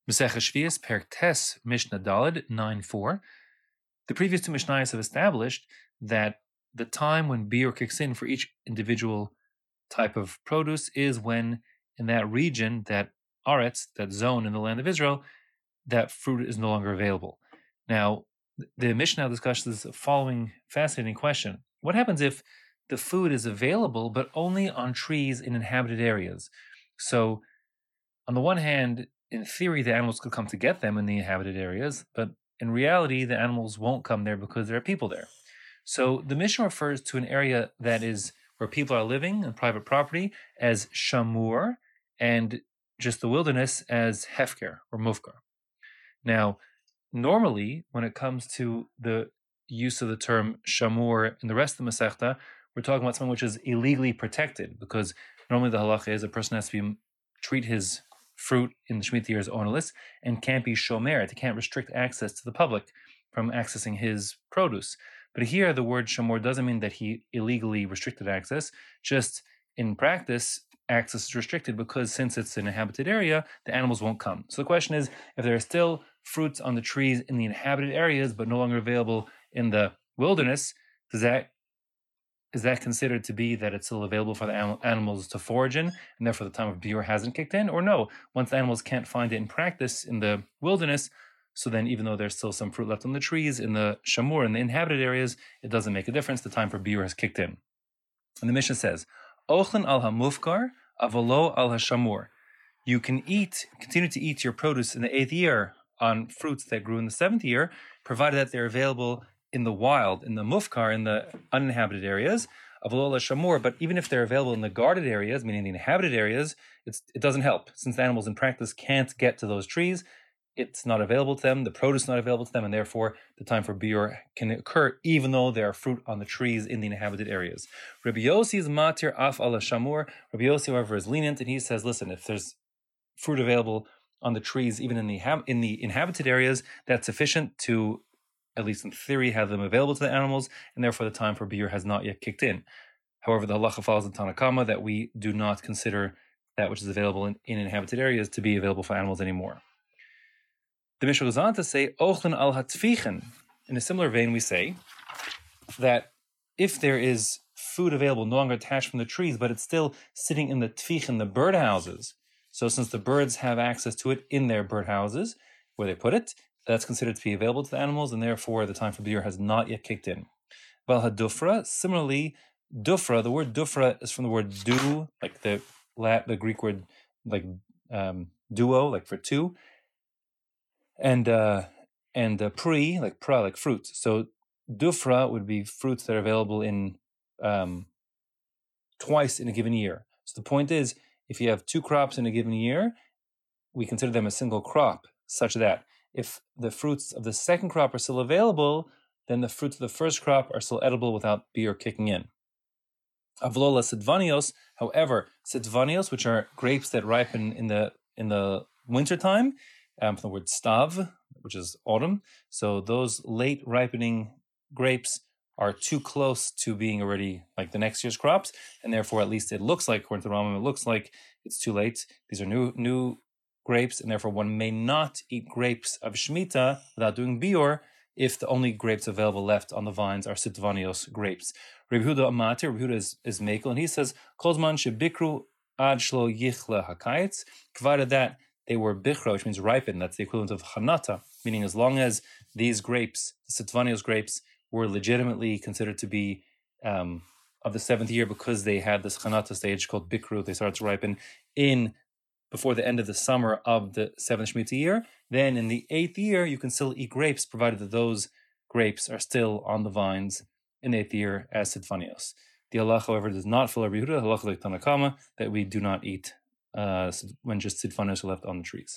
Maseches Shvius, Perek Tes, Mishnah Daled 9:4. The previous two Mishnayos have established that the time when biur kicks in for each individual type of produce is when, in that region, that aretz, that zone in the land of Israel, that fruit is no longer available. Now, the Mishnah discusses the following fascinating question. What happens if the food is available, but only on trees in inhabited areas? So, on the one hand, in theory, the animals could come to get them in the inhabited areas, but in reality, the animals won't come there because there are people there. So the Mishnah refers to an area that is where people are living on private property as shamur, and just the wilderness as hefker or mufkar. Now, normally, when it comes to the use of the term shamur in the rest of the Masechta, we're talking about something which is illegally protected, because normally the halacha is a person has to treat his fruit in the Shemitah year as ownerless and can't be shomer. It can't restrict access to the public from accessing his produce. But here, the word shamor doesn't mean that he illegally restricted access. Just in practice, access is restricted because since it's an inhabited area, the animals won't come. So the question is, if there are still fruits on the trees in the inhabited areas but no longer available in the wilderness, is that considered to be that it's still available for the animals to forage in, and therefore the time of biur hasn't kicked in? Or no, once the animals can't find it in practice in the wilderness, so then even though there's still some fruit left on the trees in the shamur, in the inhabited areas, it doesn't make a difference. The time for biur has kicked in. And the Mishnah says, Ochlen al ha-mufkar, avolo al ha-shamur. You can continue to eat your produce in the 8th year on fruits that grew in the 7th year, provided that they're available in the wild, in the mufkar, in the uninhabited areas, avolo shamur. But even if they're available in the guarded areas, meaning the inhabited areas, it doesn't help. Since the animals in practice can't get to those trees, it's not available to them, the produce is not available to them, and therefore the time for biur can occur even though there are fruit on the trees in the inhabited areas. Rabbi Yossi is matir af ala shamur. Rabbi Yossi, however, is lenient, and he says, listen, if there's fruit available on the trees, even in the inhabited areas, that's sufficient to, at least in theory, have them available to the animals, and therefore the time for biur has not yet kicked in. However, the halacha follows the Tanna Kama that we do not consider that which is available in inhabited areas to be available for animals anymore. The Mishnah goes on to say, Ochlen al hatfichen. In a similar vein, we say that if there is food available no longer attached from the trees, but it's still sitting in the tfichen, the birdhouses, so since the birds have access to it in their birdhouses, where they put it, that's considered to be available to the animals, and therefore the time for biur has not yet kicked in. Val hadufra, similarly, dufra, the word dufra is from the word du, like the Greek word like duo, like for two, and pri, like pra, like fruit. So dufra would be fruits that are available in twice in a given year. So the point is, if you have two crops in a given year, we consider them a single crop, such that if the fruits of the second crop are still available, then the fruits of the first crop are still edible without biur kicking in. Avlola sidvanios, however, sidvanios, which are grapes that ripen in the wintertime, from the word stav, which is autumn. So those late ripening grapes are too close to being already like the next year's crops, and therefore at least it looks like, according to the Rambam, it looks like it's too late. These are new grapes, and therefore one may not eat grapes of Shemitah without doing biur if the only grapes available left on the vines are sitvanios grapes. Rabbi Yehuda Amatir, Rabbi Yehuda is Mekel, and he says, Kozman shebikru ad shlo yichle hakayitz, provided that they were bichra, which means ripened. That's the equivalent of chanata, meaning as long as these grapes, the sitvanios grapes, were legitimately considered to be of the 7th year because they had this chanata stage called bikru, they started to ripen before the end of the summer of the 7th Shemitah year, then in the 8th year, you can still eat grapes, provided that those grapes are still on the vines in the 8th year as sitvanios. The halacha, however, does not follow Rabbi Yehuda, halacha like Tanna Kama, that we do not eat when just sitvanios are left on the trees.